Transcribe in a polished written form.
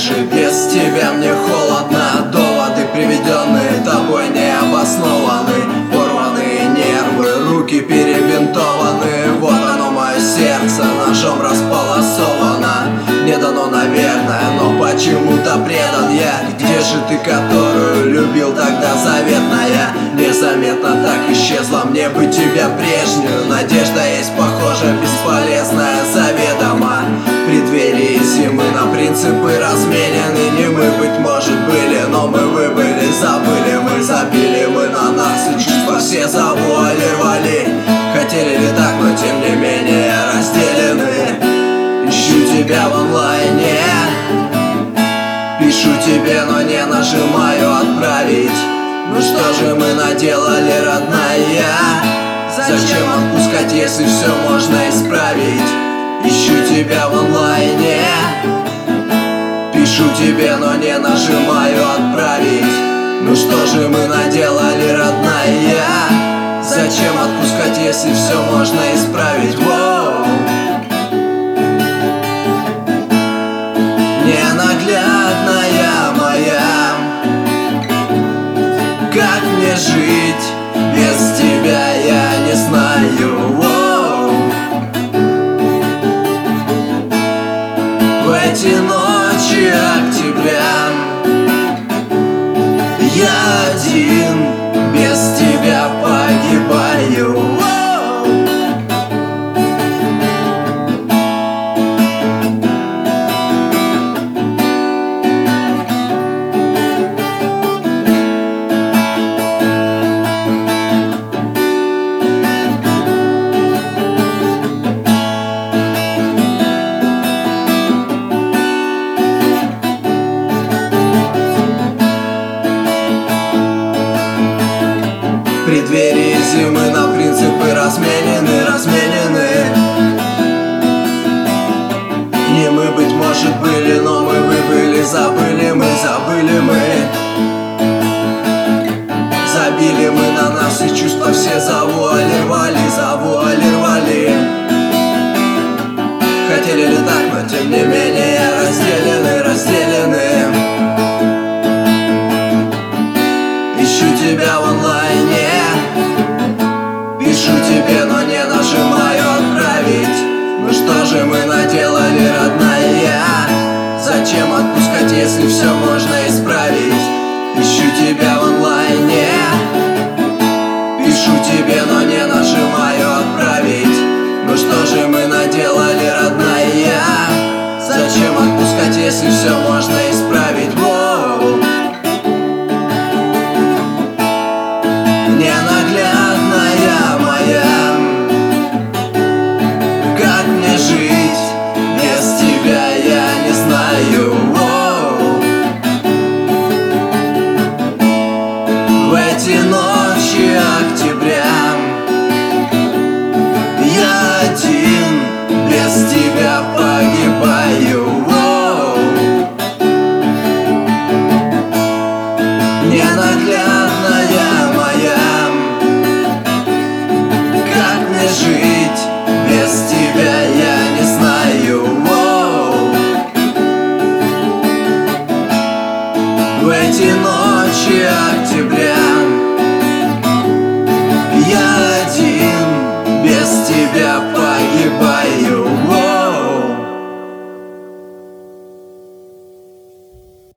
дыши, без тебя мне холодно. Доводы, приведенные тобой, необоснованы. Порванные нервы, руки перебинтованы. Вот оно мое сердце, ножом располосовано. Не дано, наверное, но почему-то предан я. Где же ты, которую любил тогда заветная? Незаметно так исчезла мне бы тебя прежнюю. Надежда есть, похоже, бесполезная заведомо. В преддверии зимы на принципы разменены. Не мы, быть может, были, но мы выбыли, забыли. Мы забили, мы на нас, и чувства все за вуали рвали. Хотели ли так, но тем не менее разделены. Ищу тебя в онлайне, пишу тебе, но не нажимаю отправить. Ну что же мы наделали, родная? Зачем отпускать, если все можно исправить? Ищу тебя в онлайне, пишу тебе, но не нажимаю отправить. Ну что же мы наделали, родная? Зачем отпускать, если все можно исправить? Воу. Ненаглядная моя, как мне жить без тебя, я не знаю. Воу. В эти ночи октября я один, без тебя погибаю. Воу. В преддверии зимы на принципы разменены. Не мы, быть может, были, но мы выбыли, забыли мы. Забили мы на нас, и чувства все за вуали рвали. Хотели ли так, но тем не менее разделены. Ищу тебя в онлайне, пишу тебе, но не нажимаю отправить. Ну что же мы наделали, родная? Зачем отпускать, если все можно исправить? Ищу тебя в онлайне, пишу тебе, но не нажимаю отправить. Ну что же мы наделали, родная? Зачем отпускать, если все можно исправить? Воу. Ненаглядная моя, как мне жить без тебя, я не знаю. Воу. В эти ночи октября я один, без тебя погибаю. Воу. Ненаглядная моя, как мне жить без тебя, я не знаю. Воу. В эти ночи октября я один, без тебя